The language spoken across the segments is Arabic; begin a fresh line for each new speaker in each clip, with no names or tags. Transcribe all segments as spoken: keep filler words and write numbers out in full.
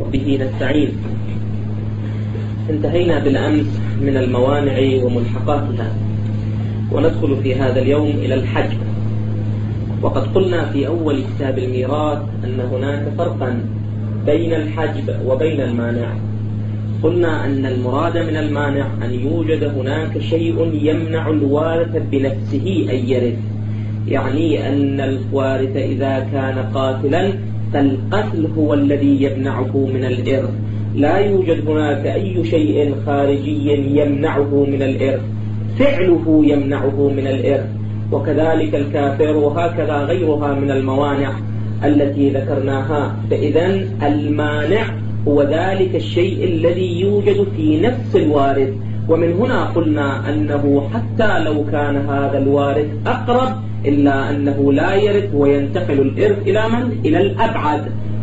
وبه نستعين. انتهينا بالأمس من الموانع وملحقاتها، وندخل في هذا اليوم إلى الحجب. وقد قلنا في أول كتاب الميراث أن هناك فرقا بين الحجب وبين المانع. قلنا أن المراد من المانع أن يوجد هناك شيء يمنع الوارث بنفسه أن يرث، يعني أن الوارث إذا كان قاتلا فالقتل هو الذي يمنعه من الإرث، لا يوجد هناك أي شيء خارجي يمنعه من الإرث، فعله يمنعه من الإرث. وكذلك الكافر، وهكذا غيرها من الموانع التي ذكرناها. فإذا المانع هو ذلك الشيء الذي يوجد في نفس الوارث. ومن هنا قلنا أنه حتى لو كان هذا الوارث أقرب إلا أنه لا يرث وينتقل الإرث إلى من؟ إلى الأبعد.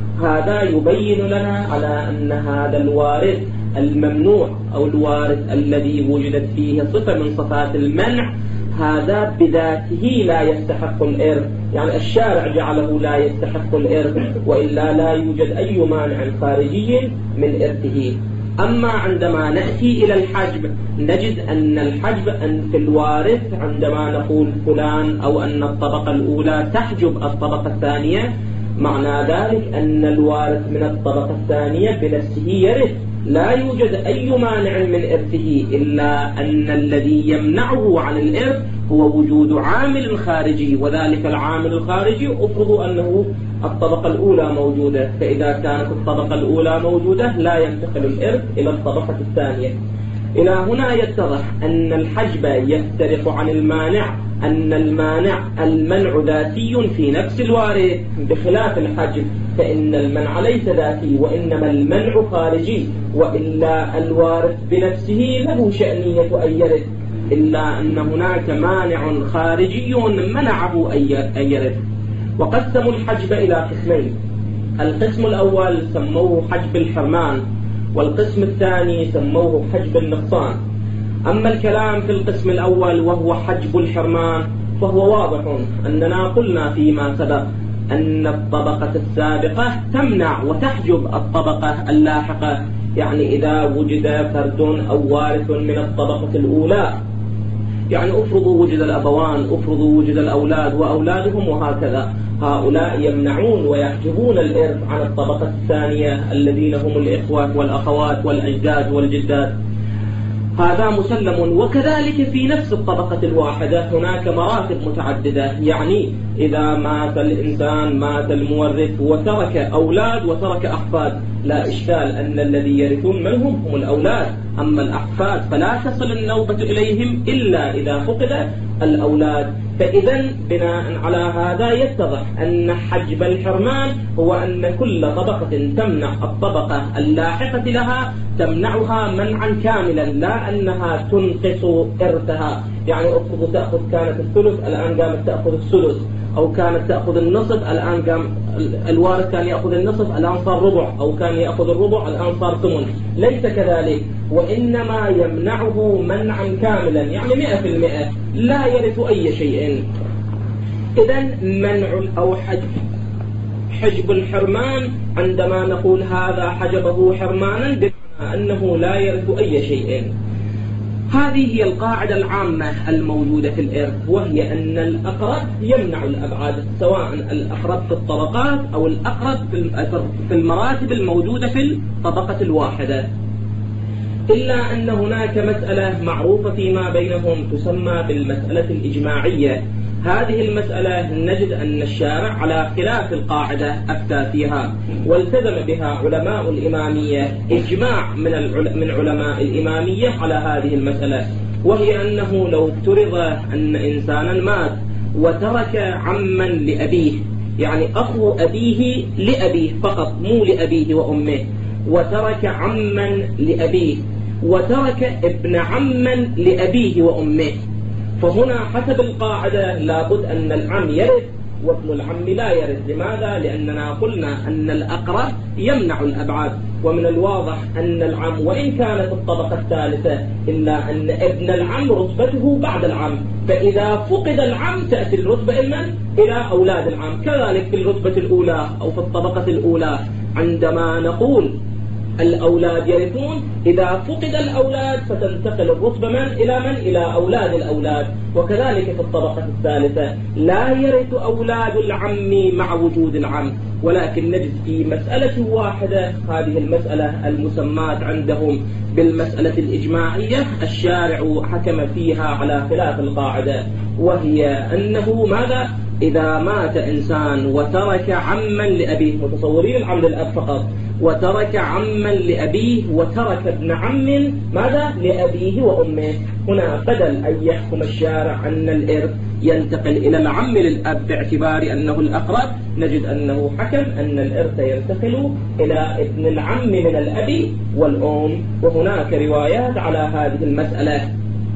هذا يبين لنا على أن هذا الوارث الممنوع أو الوارث الذي وجدت فيه صفة من صفات المنع، هذا بذاته لا يستحق الإرث، يعني الشارع جعله لا يستحق الإرث، وإلا لا يوجد أي مانع خارجي من إرثه. أما عندما نأتي إلى الحجب نجد أن الحجب أن في الوارث عندما نقول فلان أو أن الطبقة الأولى تحجب الطبقة الثانية، معنى ذلك أن الوارث من الطبقة الثانية بنفسه يرث، لا يوجد أي مانع من إرثه، إلا أن الذي يمنعه عن الإرث هو وجود عامل خارجي، وذلك العامل الخارجي أفرض أنه الطبقة الأولى موجودة، فإذا كانت الطبقة الأولى موجودة لا ينتقل الإرث إلى الطبقة الثانية. إلى هنا يتضح أن الحجب يفترق عن المانع، أن المانع المنع ذاتي في نفس الوارث، بخلاف الحجب فإن المنع ليس ذاتي وإنما المنع خارجي، وإلا الوارث بنفسه له شأنية أن يرث، إلا أن هناك مانع خارجي منعه أن يرث. وقسموا الحجب إلى قسمين، القسم الأول سموه حجب الحرمان، والقسم الثاني سموه حجب النقصان. أما الكلام في القسم الأول وهو حجب الحرمان فهو واضح، أننا قلنا فيما سبق أن الطبقة السابقة تمنع وتحجب الطبقة اللاحقة، يعني إذا وجد فرد أو وارث من الطبقة الأولى، يعني أفرضوا وجد الأبوان، أفرضوا وجد الأولاد وأولادهم وهكذا، هؤلاء يمنعون ويحجبون الإرث عن الطبقة الثانية الذين هم الإخوة والأخوات والأجداد والجدات، هذا مسلم. وكذلك في نفس الطبقة الواحدة هناك مراتب متعددة، يعني إذا مات الإنسان مات المورث وترك أولاد وترك أحفاد، لا إشكال أن الذي يرثون منهم هم الأولاد، أما الأحفاد فلا تصل النوبة إليهم إلا إذا فقد الأولاد. فإذا بناء على هذا يتضح أن حجب الحرمان هو أن كل طبقة تمنع الطبقة اللاحقة لها تمنعها منعا كاملا، لا أنها تنقص إرثها، يعني أفرض تأخذ كانت الثلث الآن قامت تأخذ الثلث، أو كانت تأخذ النصف الآن قام الوارث كان يأخذ النصف الآن صار ربع، أو كان يأخذ الربع الآن صار ثمن، ليس كذلك، وإنما يمنعه منعا كاملا، يعني مئة في المئة لا يرث أي شيء. إذن منع أو حجب حجب الحرمان عندما نقول هذا حجبه حرمانا بمعنى أنه لا يرث أي شيء. هذه هي القاعدة العامة الموجودة في الإرث، وهي أن الأقرب يمنع الأبعد، سواء الأقرب في الطبقات أو الأقرب في المراتب الموجودة في الطبقة الواحدة. إلا أن هناك مسألة معروفة فيما بينهم تسمى بالمسألة الإجماعية. هذه المسألة نجد أن الشارع على خلاف القاعدة أفتى فيها، والتزم بها علماء الإمامية إجماع من من علماء الإمامية على هذه المسألة، وهي أنه لو افترض أن إنسانا مات وترك عما لأبيه، يعني أخو أبيه لأبيه فقط مو لأبيه وأمه، وترك عما لأبيه، وترك ابن عما لأبيه وأمه، فهنا حسب القاعدة لابد أن العم يرث وابن العم لا يرث. لماذا؟ لأننا قلنا أن الأقرب يمنع الأبعاد، ومن الواضح أن العم وإن كانت الطبقة الثالثة إلا أن ابن العم رتبته بعد العم، فإذا فقد العم تأتي الرتبة إما إلى أولاد العم. كذلك في الرتبة الأولى أو في الطبقة الأولى عندما نقول الأولاد يرثون، إذا فقد الأولاد فتنتقل الرتبة من إلى من؟ إلى أولاد الأولاد. وكذلك في الطبقة الثالثة لا يرث أولاد العم مع وجود العم، ولكن نجد في مسألة واحدة، هذه المسألة المسماة عندهم بالمسألة الإجماعية، الشارع حكم فيها على خلاف القاعدة، وهي أنه ماذا؟ إذا مات إنسان وترك عما لأبيه، متصورين العم للأب فقط، وترك عما لأبيه وترك ابن عم ماذا؟ لأبيه وأمه، هنا بدل أن يحكم الشارع أن الإرث ينتقل إلى العم للأب باعتبار أنه الأقرب، نجد أنه حكم أن الإرث ينتقل إلى ابن العم من الأب والأم، وهناك روايات على هذه المسألة،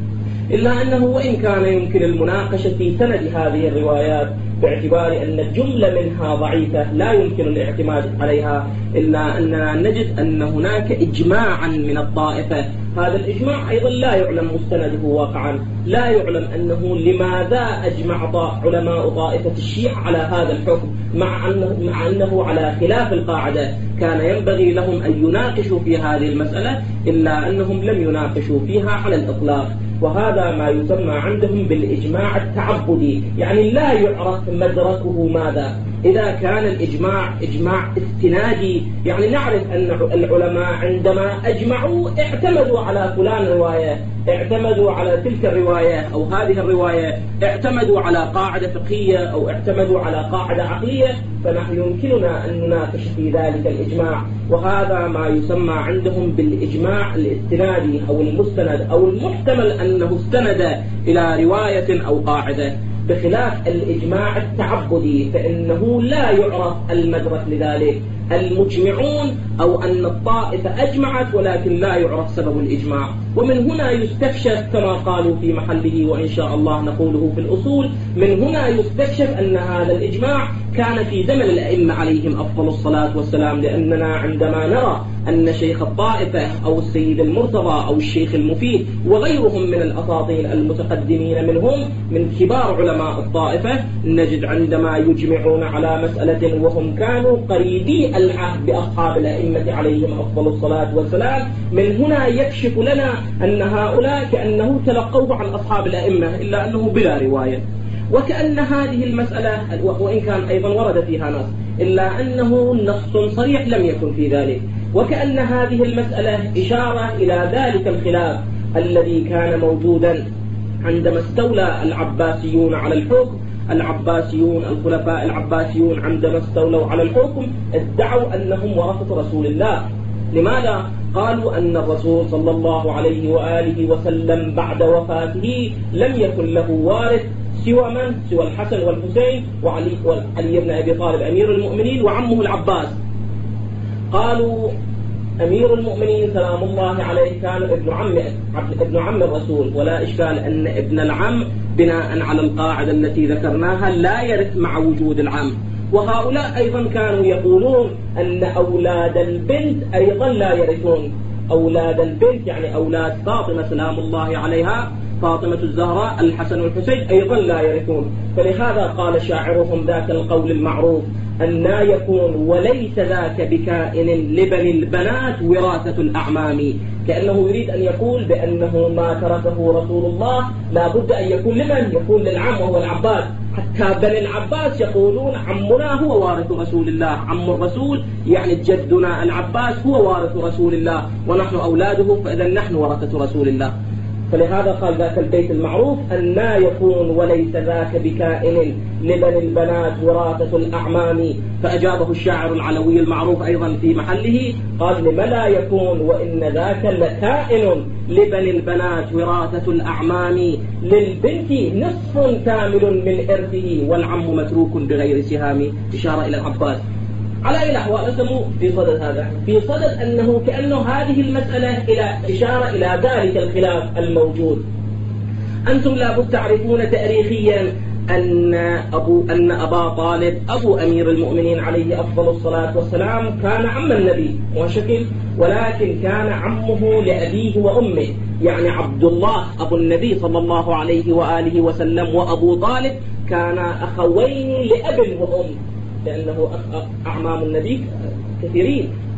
إلا أنه وإن كان يمكن المناقشة في سند هذه الروايات باعتبار أن الجملة منها ضعيفة لا يمكن الاعتماد عليها، إلا أننا نجد أن هناك إجماعا من الطائفة، هذا الإجماع أيضا لا يعلم مستنده واقعا، لا يعلم أنه لماذا أجمع علماء طائفة الشيعة على هذا الحكم مع أنه, مع أنه على خلاف القاعدة، كان ينبغي لهم أن يناقشوا في هذه المسألة، إلا أنهم لم يناقشوا فيها على الإطلاق، وهذا ما يسمى عندهم بالإجماع التعبدي، يعني لا يعرف مدركه ماذا. إذا كان الإجماع إجماع استنادي، يعني نعرف أن العلماء عندما أجمعوا اعتمدوا على فلان رواية، اعتمدوا على تلك الرواية أو هذه الرواية، اعتمدوا على قاعدة فقهية أو اعتمدوا على قاعدة عقلية، فنحن يمكننا أن نناقش في ذلك الإجماع، وهذا ما يسمى عندهم بالإجماع الاستنادي أو المستند أو المحتمل أنه استند إلى رواية أو قاعدة، بخلاف الإجماع التعبدي فإنه لا يعرف المدرك لذلك، المجمعون أو أن الطائفة أجمعت ولكن لا يعرف سبب الإجماع، ومن هنا يستكشف كما قالوا في محله وإن شاء الله نقوله في الأصول، من هنا يستكشف أن هذا الإجماع كان في زمن الأئمة عليهم أفضل الصلاة والسلام، لأننا عندما نرى أن شيخ الطائفة أو السيد المرتضى أو الشيخ المفيد وغيرهم من الأساطين المتقدمين منهم من كبار علماء الطائفة، نجد عندما يجمعون على مسألة وهم كانوا قريبي العهد بأصحاب الأئمة عليهم أفضل الصلاة والسلام، من هنا يكشف لنا أن هؤلاء كأنه تلقوه عن أصحاب الأئمة إلا أنه بلا رواية، وكأن هذه المسألة وإن كان أيضا ورد فيها نص إلا أنه نص صريح لم يكن في ذلك، وكأن هذه المسألة إشارة إلى ذلك الخلاف الذي كان موجودا عندما استولى العباسيون على الحكم. العباسيون الخلفاء العباسيون عندما استولوا على الحكم ادعوا أنهم ورثة رسول الله. لماذا؟ قالوا أن الرسول صلى الله عليه وآله وسلم بعد وفاته لم يكن له وارث سوى من؟ سوى الحسن والحسين وعلي, وعلي بن أبي طالب أمير المؤمنين وعمه العباس. قالوا أمير المؤمنين سلام الله عليه كان ابن عم ابن عم الرسول، ولا إشكال أن ابن العم بناء على القاعدة التي ذكرناها لا يرث مع وجود العم. وهؤلاء أيضا كانوا يقولون أن أولاد البنت أيضا لا يرثون، أولاد البنت يعني أولاد فاطمة سلام الله عليها، فاطمة الزهراء الحسن والحسين أيضا لا يرثون. فلهذا قال شاعرهم ذاك القول المعروف أن لا يكون وليس ذاك بكائن لبن البنات وراثة الأعمام، كأنه يريد أن يقول بأنه ما تركه رسول الله لا بد أن يكون لمن؟ يكون للعم وهو العباس، حتى بني العباس يقولون عمنا هو وارث رسول الله، عم الرسول يعني جدنا العباس هو وارث رسول الله ونحن أولاده، فإذا نحن ورثة رسول الله. فلهذا قال ذاك البيت المعروف أن لا يكون وليس ذاك بكائن لبن البنات وراثة الأعمام. فأجابه الشاعر العلوي المعروف أيضا في محله قال لما لا يكون وإن ذاك لكائن لبن البنات وراثة الأعمام، للبنت نصف كامل من إرثه والعم متروك بغير سهام، إشارة إلى العباس. على أي الأحوال أسموا في صدد هذا، في صدد أنه كأنه هذه المسألة إلى إشارة إلى ذلك الخلاف الموجود. أنتم لابد تعرفون تاريخيا أن أبو أن أبا طالب أبو أمير المؤمنين عليه أفضل الصلاة والسلام كان عم النبي وشكل، ولكن كان عمه لأبيه وأمه، يعني عبد الله أبو النبي صلى الله عليه وآله وسلم وأبو طالب كان أخوين لأب وأم، لأنه أعمام النبي كثيرين،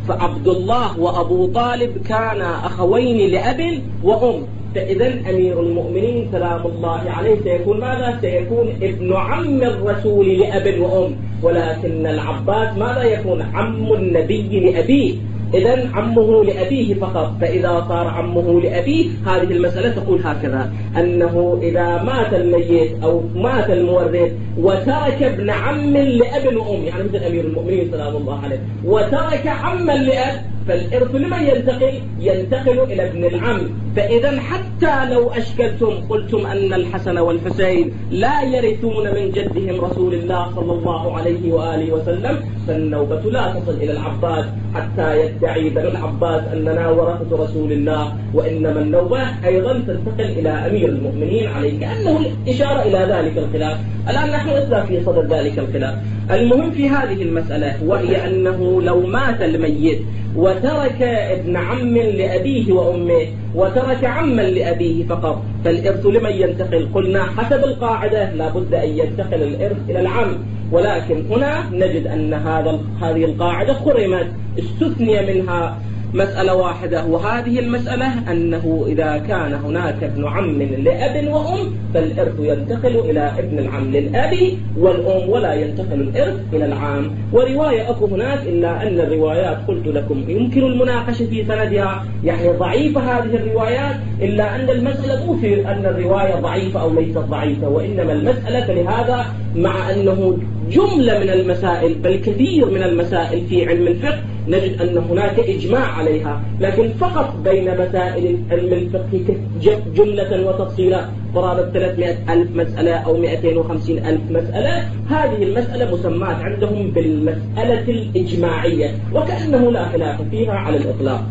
فعبد الله وأبو طالب كانا أخوين لأب وأم، فإذا أمير المؤمنين سلام الله عليه سيكون ماذا؟ سيكون ابن عم الرسول لأب وأم، ولكن العباس ماذا يكون؟ عم النبي لأبيه، إذن عمه لأبيه فقط. فإذا صار عمه لأبيه هذه المسألة تقول هكذا، أنه إذا مات الميت أو مات المورث وترك ابن عم لأب وأم، يعني مثل أمير المؤمنين سلام الله عليه، وترك عما لأب، فالإرث لمن ينتقل؟ ينتقل إلى ابن العم. فإذا حتى لو أشكلتم قلتم أن الحسن والحسين لا يرثون من جدهم رسول الله صلى الله عليه وآله وسلم، فالنوبة لا تصل إلى العباس حتى يدعي بن العباس أننا ورثة رسول الله، وإنما النوبة أيضا تنتقل إلى أمير المؤمنين عليه، كأنه إشارة إلى ذلك الخلاف. الآن نحن لسنا في صدد ذلك الخلاف. المهم في هذه المسألة وهي أنه لو مات الميت وترك ابن عم لأبيه وأمه وترك عما لأبيه فقط، فالإرث لمن ينتقل؟ قلنا حسب القاعدة لابد أن ينتقل الإرث إلى العم، ولكن هنا نجد أن هذا هذه القاعدة خرمت، استثني منها مسألة واحدة، وهذه المسألة أنه إذا كان هناك ابن عم لأب وأم فالإرث ينتقل إلى ابن العم للأب والأم، ولا ينتقل الإرث إلى العام. ورواية أكو هناك، إلا أن الروايات قلت لكم يمكن المناقشة في سندها، يعني ضعيفة هذه الروايات، إلا أن المسألة مو في أن الرواية ضعيفة أو ليست ضعيفة، وإنما المسألة لهذا مع أنه جملة من المسائل بل كثير من المسائل في علم الفقه نجد أن هناك إجماع عليها، لكن فقط بين مسائل علم الفقه جملة وتفصيلا قرابة ثلاثمائة ألف مسألة أو مئتين وخمسين ألف مسألة، هذه المسألة مسمات عندهم بالمسألة الإجماعية، وكأنه لا خلاف فيها على الإطلاق.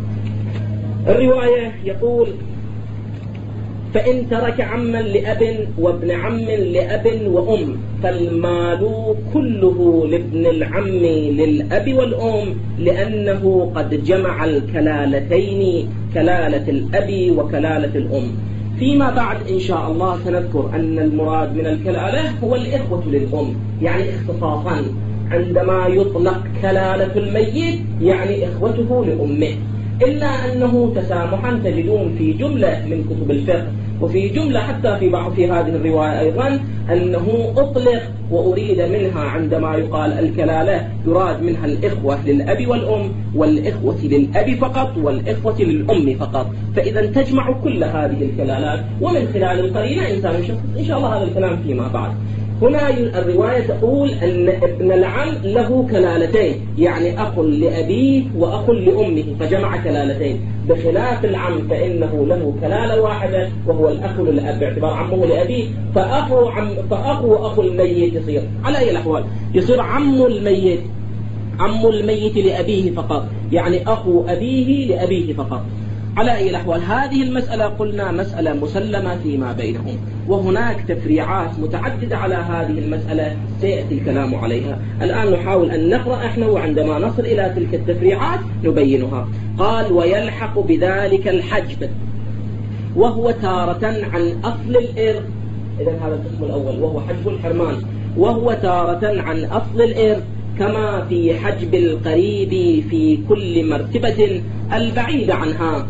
الرواية يقول: فإن ترك عما لأب وابن عم لأب وأم فالمال كله لابن العم للأب والأم، لأنه قد جمع الكلالتين، كلالة الأب وكلالة الأم. فيما بعد إن شاء الله سنذكر أن المراد من الكلالة هو الإخوة للأم، يعني اختصاصا، عندما يطلق كلالة الميت يعني إخوته لأمه، إلا أنه تسامحا تجدون في جملة من كتب الفقه وفي جملة حتى في بعض في هذه الرواية أيضا أنه أطلق وأريد منها عندما يقال الكلالة يراد منها الإخوة للأب والأم، والإخوة للأب فقط، والإخوة للأم فقط، فإذا تجمع كل هذه الكلالات. ومن خلال القرينة إنسان يشخص إن شاء الله هذا الكلام فيما بعد. هنا الرواية تقول أن ابن العم له كلالتين، يعني أخ لأبيه وأخ لأمه، فجمع كلالتين، بخلاف العم فإنه له كلالة واحدة وهو الأخ للأب باعتبار عمه لأبيه، فأخو عم فأخو أخو الميت يصير على أي الأحوال يصير عم الميت عم الميت لأبيه فقط، يعني أخو أبيه لأبيه فقط على أي الأحوال. هذه المسألة قلنا مسألة مسلمة فيما بينهم، وهناك تفريعات متعددة على هذه المسألة سيأتي الكلام عليها. الآن نحاول أن نقرأ إحنا، وعندما نصل إلى تلك التفريعات نبينها. قال: ويلحق بذلك الحجب، وهو تارة عن أصل الإرث. إذن هذا القسم الأول وهو حجب الحرمان، وهو تارة عن أصل الإرث كما في حجب القريب في كل مرتبة البعيد عنها،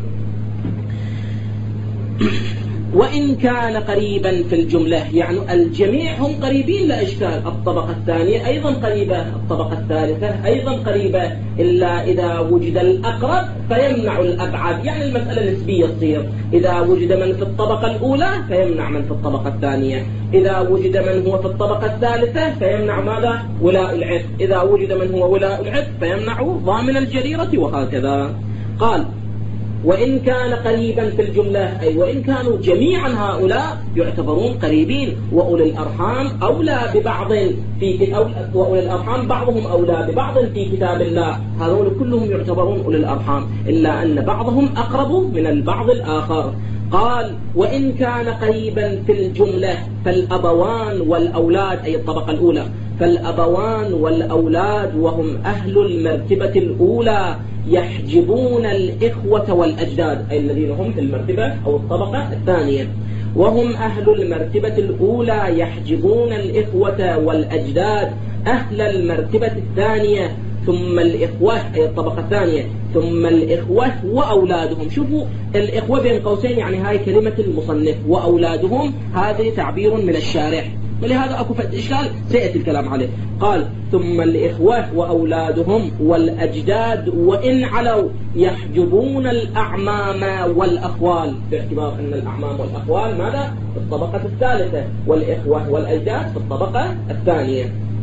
وإن كان قريبا في الجملة، يعني الجميع هم قريبين لا إشكال، الطبقة الثانية أيضا قريبة، الطبقة الثالثة أيضا قريبة، إلا إذا وجد الأقرب فيمنع الأبعد، يعني المسألة نسبية تصير، إذا وجد من في الطبقة الأولى فيمنع من في الطبقة الثانية، إذا وجد من هو في الطبقة الثالثة فيمنع ماذا؟ ولاء العتق، إذا وجد من هو ولاء العتق فيمنع ضامن الجريرة، وهكذا. قال: وإن كان قريبا في الجملة، أي وإن كانوا جميعا هؤلاء يعتبرون قريبين، وأولي الأرحام أولى ببعض في وأولي الأرحام بعضهم أولى ببعض في كتاب الله، هذول كلهم يعتبرون أولي الأرحام، إلا أن بعضهم أقرب من البعض الآخر. قال: وإن كان قريبا في الجملة فالأبوان والأولاد، أي الطبقة الأولى، فالأبوان والأولاد وهم أهل المرتبة الأولى يحجبون الإخوة والأجداد، أي الذين هم في المرتبة أو الطبقة الثانية، وهم أهل المرتبة الأولى يحجبون الإخوة والأجداد أهل المرتبة الثانية، ثم الإخوة أي الطبقة الثانية، ثم الإخوة وأولادهم. شوفوا الإخوة بين قوسين يعني هاي كلمة المصنف، وأولادهم هذا تعبير من الشارح، ولهذا أكو فد إشكال سيأتي الكلام عليه. قال ثم الإخوة وأولادهم والأجداد وإن علوا يحجبون الأعمام والأخوال، باعتبار أن الأعمام والأخوال ماذا؟ في الطبقة الثالثة، والإخوة والأجداد في الطبقة الثانية.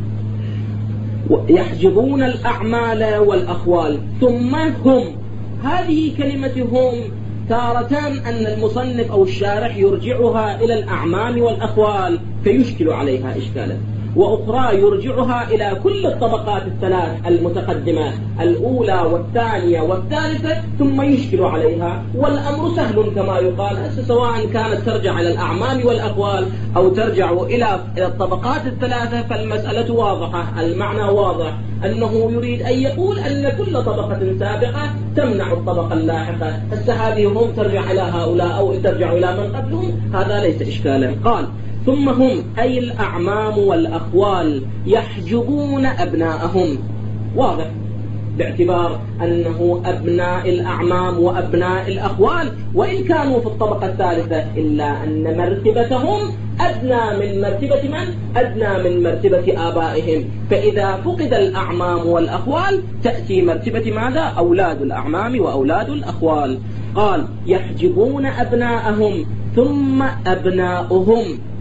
يحجبون الأعمال والأخوال. ثم هم، هذه كلمة هم تارة أن المصنف أو الشارح يرجعها إلى الأعمام والأخوال فيشكل عليها إشكالا، وأخرى يرجعها إلى كل الطبقات الثلاث المتقدمة الأولى والثانية والثالثة ثم يشكل عليها. والأمر سهل كما يقال، سواء كانت ترجع إلى الأعمام والأخوال أو ترجع إلى الطبقات الثلاثة فالمسألة واضحة، المعنى واضح، أنه يريد أن يقول أن كل طبقة سابقة تمنع الطبقة اللاحقة. هسه هذه هم ترجع إلى هؤلاء أو ترجع إلى من قبلهم، هذا ليس إشكالا. قال ثم هم أي الأعمام والأخوال يحجبون أبناءهم، واضح باعتبار أنه أبناء الأعمام وأبناء الأخوال وإن كانوا في الطبقة الثالثة، إلا أن مرتبتهم أدنى من مرتبة من؟ أدنى من مرتبة آبائهم. فإذا فقد الأعمام والأخوال تأتي مرتبة ماذا؟ أولاد الأعمام وأولاد الأخوال. قال يحجبون أبناءهم ثم أبناؤهم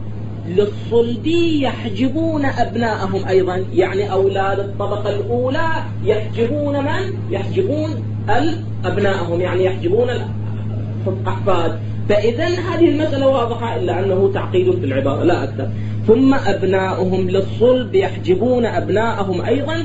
للصلب يحجبون أبناءهم أيضا، يعني أولاد الطبقة الأولى يحجبون من؟ يحجبون أبناءهم، يعني يحجبون الأحفاد. فإذا هذه المسألة واضحة، إلا أنه تعقيد في العبارة لا أكثر. ثم أبناؤهم للصلب يحجبون أبناءهم أيضا،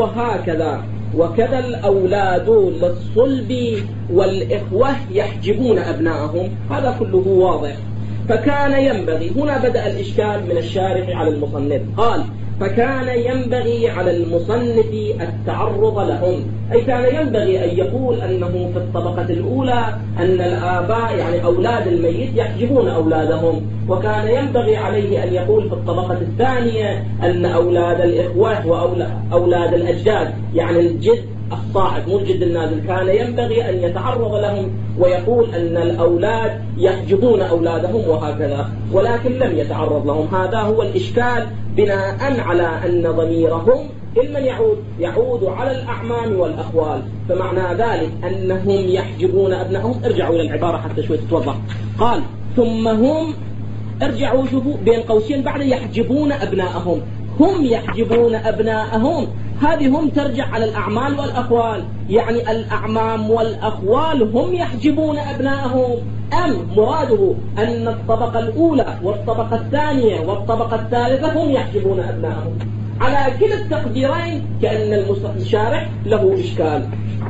وهكذا وكذا الأولاد للصلب والإخوة يحجبون أبناءهم، هذا كله واضح. فكان ينبغي، هنا بدأ الإشكال من الشارح على المصنف، قال فكان ينبغي على المصنف التعرض لهم، أي كان ينبغي أن يقول أنه في الطبقة الأولى أن الآباء يعني أولاد الميت يحجبون أولادهم، وكان ينبغي عليه أن يقول في الطبقة الثانية أن أولاد الإخوة وأولاد الأجداد يعني الجد الصاعد مو الجد النازل، كان ينبغي أن يتعرض لهم ويقول أن الأولاد يحجبون أولادهم وهكذا، ولكن لم يتعرض لهم. هذا هو الإشكال بناء على أن ضميرهم لمن يعود؟ يعود على الأعمام والأخوال، فمعنى ذلك أنهم يحجبون أبنائهم. ارجعوا إلى العبارة حتى شوي تتوضح. قال ثم هم، ارجعوا شوفوا بين قوسين بعد يحجبون أبنائهم، هم يحجبون أبنائهم، هذه هم ترجع على الأعمال والأخوال، يعني الأعمام والأخوال هم يحجبون أبنائهم، أم مراده أن الطبقة الأولى والطبقة الثانية والطبقة الثالثة هم يحجبون أبنائهم؟ على كلا التقديرين كأن الشارح له إشكال،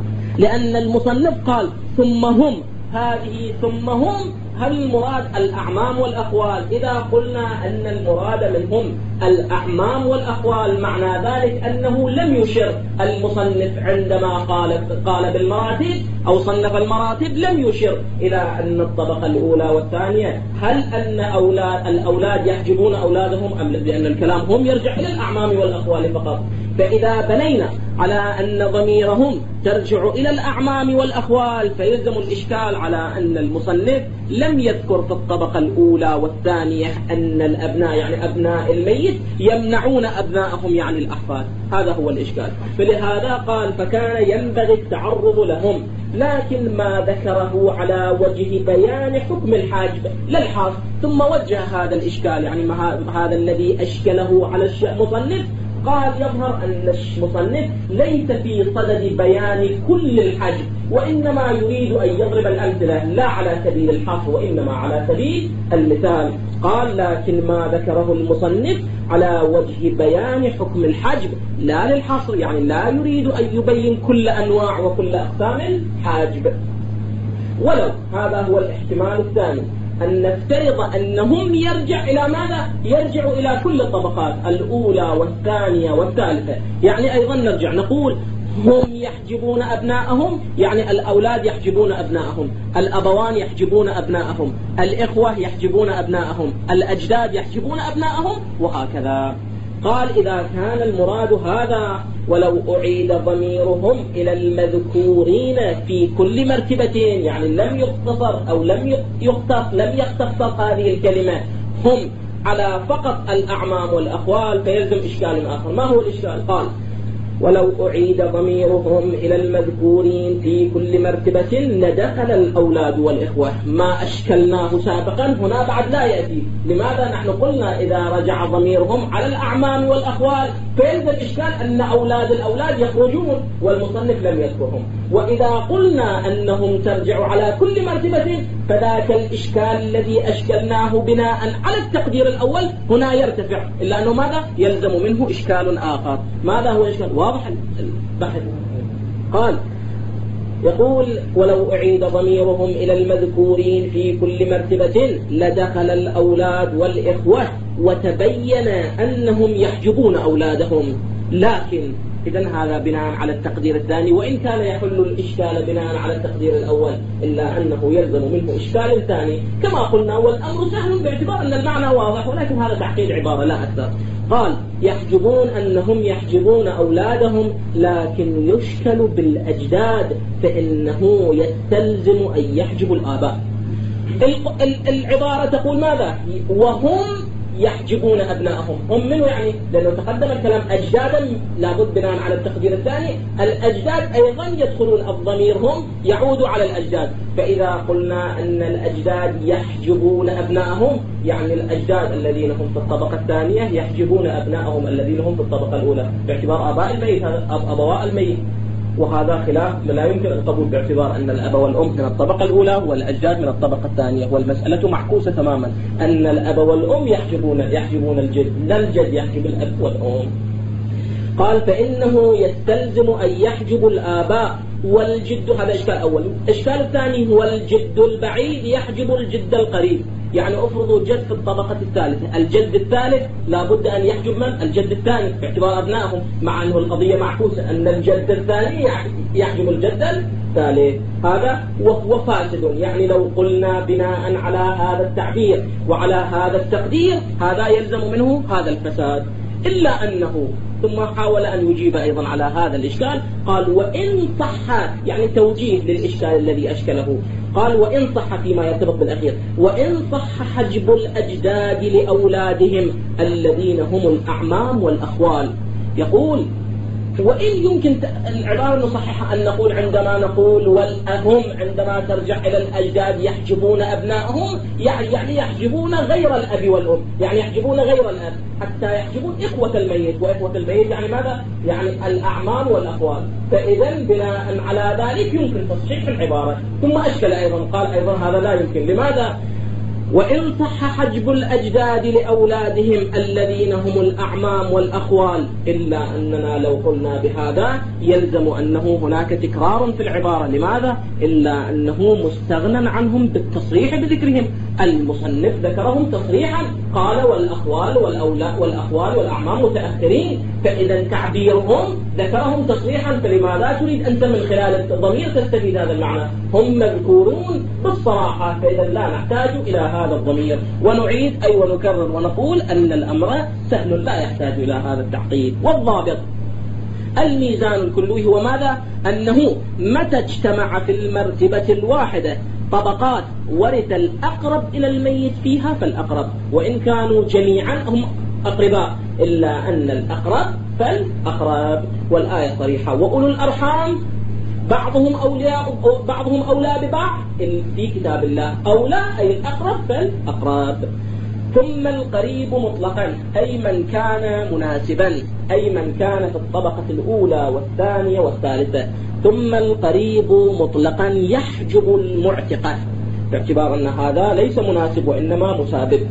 لأن المصنف قال ثم هم، هذه ثم هم هل المراد الأعمام والأخوال؟ إذا قلنا أن المراد منهم الأعمام والأخوال معنى ذلك أنه لم يشر المصنف عندما قال قال بالمراتب أو صنف المراتب لم يشر إلى أن الطبقة الأولى والثانية هل أن أولاد الأولاد يحجبون أولادهم أم لا، لأن الكلام هم يرجع إلى الأعمام والأخوال فقط. فإذا بنينا على أن ضميرهم ترجع إلى الأعمام والأخوال فيلزم الإشكال على أن المصنف لم يذكر في الطبقة الأولى والثانية أن الأبناء يعني أبناء الميت يمنعون أبنائهم يعني الأحفاد، هذا هو الإشكال. فلهذا قال فكان ينبغي التعرض لهم، لكن ما ذكره على وجه بيان حكم الحاجب لا الحاصل. ثم وجه هذا الإشكال يعني هذا الذي أشكله على المصنف، قال يظهر أن المصنف ليس في صدد بيان كل الحجب، وإنما يريد أن يضرب الأمثلة لا على سبيل الحصر وإنما على سبيل المثال. قال لكن ما ذكره المصنف على وجه بيان حكم الحجب لا للحصر، يعني لا يريد أن يبين كل أنواع وكل أقسام الحاجب. ولو هذا هو الاحتمال الثاني أن نفترض أنهم يرجع إلى ماذا؟ يرجع إلى كل الطبقات الأولى والثانية والثالثة، يعني أيضا نرجع نقول هم يحجبون أبناءهم، يعني الأولاد يحجبون أبناءهم، الأبوان يحجبون أبناءهم، الإخوة يحجبون أبناءهم، الأجداد يحجبون أبناءهم، وهكذا. قال إذا كان المراد هذا ولو أعيد ضميرهم إلى المذكورين في كل مرتبة، يعني لم يختصر أو لم يختص لم يختصر هذه الكلمة هم على فقط الأعمام والأخوال فيلزم إشكال آخر. ما هو الإشكال؟ قال ولو أعيد ضميرهم إلى المذكورين في كل مرتبة لدخل الأولاد والإخوة. ما أشكلناه سابقا هنا بعد لا يأتي. لماذا؟ نحن قلنا إذا رجع ضميرهم على الأعمام والأخوال فيلزم إشكال أن أولاد الأولاد يخرجون والمصنف لم يذكرهم. وإذا قلنا أنهم ترجع على كل مرتبة فذاك الإشكال الذي أشكلناه بناء على التقدير الأول هنا يرتفع، إلا أنه ماذا؟ يلزم منه إشكال آخر. ماذا هو الإشكال؟ واضح البحث. قال يقول ولو أعيد ضميرهم إلى المذكورين في كل مرتبة لدخل الأولاد والإخوة وتبين أنهم يحجبون أولادهم. لكن إذن هذا بناء على التقدير الثاني، وإن كان يحل الإشكال بناء على التقدير الأول إلا أنه يلزم منه إشكال ثاني كما قلنا، والأمر سهل باعتبار أن المعنى واضح، ولكن هذا تعقيد عبارة لا أكثر. قال يحجبون أنهم يحجبون أولادهم، لكن يشكل بالأجداد فإنه يستلزم أن يحجب الآباء. العبارة تقول ماذا؟ وهم يحجبون أبنائهم. هم منه يعني؟ لأنه تقدم الكلام أجدادا لابد بناء على التقدير الثاني الأجداد أيضا يدخلون الضمير هم يعود على الأجداد. فإذا قلنا أن الأجداد يحجبون أبنائهم يعني الأجداد الذين هم في الطبقة الثانية يحجبون أبنائهم الذين هم في الطبقة الأولى باعتبار آباء الميت أبواء الميت، وهذا خلاف لا يمكن القبول باعتبار أن الأب والأم من الطبقة الأولى والأجداد من الطبقة الثانية، والمسألة معكوسة تماما أن الأب والأم يحجبون يحجبون الجد، لا الجد يحجب الأب والأم. قال فإنه يستلزم أن يحجب الآباء والجد. هذا إشكال أول. الإشكال الثاني هو الجد البعيد يحجب الجد القريب. يعني أفرضوا جد في الطبقة الثالثة، الجد الثالث لابد أن يحجب من؟ الجد الثاني باعتبار أبنائهم، مع أنه القضية معكوسة أن الجد الثاني يحجب الجد الثالث. هذا وهو فاسد. يعني لو قلنا بناء على هذا التعبير وعلى هذا التقدير هذا يلزم منه هذا الفساد. إلا أنه ثم حاول أن يجيب أيضا على هذا الإشكال. قال وإن صح، يعني توجيه للإشكال الذي أشكله. قال وإن صح فيما يرتبط بالأخير، وإن صح حجب الأجداد لأولادهم الذين هم الأعمام والأخوال. يقول وإن يمكن العبارة نصحح أن نقول عندما نقول والأهم عندما ترجع إلى الأجداد يحجبون أبنائهم يعني يحجبون غير الأب والأم، يعني يحجبون غير الأب حتى يحجبون إخوة الميت، وإخوة الميت يعني ماذا؟ يعني الأعمام والأخوال. فإذا بناء على ذلك يمكن تصحيح العبارة. ثم أشكل أيضا قال أيضا هذا لا يمكن. لماذا؟ وإن صح حجب الأجداد لأولادهم الذين هم الأعمام والأخوال، إلا أننا لو قلنا بهذا يلزم أنه هناك تكرار في العبارة. لماذا؟ إلا أنه مستغنى عنهم بالتصريح بذكرهم. المصنف ذكرهم تصريحا، قال والأخوال والأولاد والأخوال والأعمام متأخرين، فإذا تعبيرهم ذكرهم تصريحا، فلماذا تريد أنت من خلال الضمير تستفيد هذا المعنى؟ هم مذكورون بالصراحة، فإذا لا نحتاج إلى هذا الضمير. ونعيد أي ونكرر ونقول أن الأمر سهل لا يحتاج إلى هذا التعقيد. والضابط الميزان الكلي هو ماذا؟ أنه متى اجتمع في المرتبة الواحدة طبقات ورث الأقرب إلى الميت فيها فالأقرب، وإن كانوا جميعا هم أقرباء إلا أن الأقرب فالأقرب. والآية صريحة وأولو الأرحام بعضهم أولياء بعضهم أولى ببعض في كتاب الله، أولى أي الأقرب فالأقرب. ثم القريب مطلقا أي من كان مناسبا، أي من كان في الطبقة الأولى والثانية والثالثة. ثم القريب مطلقا يحجب المعتقة باعتبار أن هذا ليس مناسب وإنما مسابق.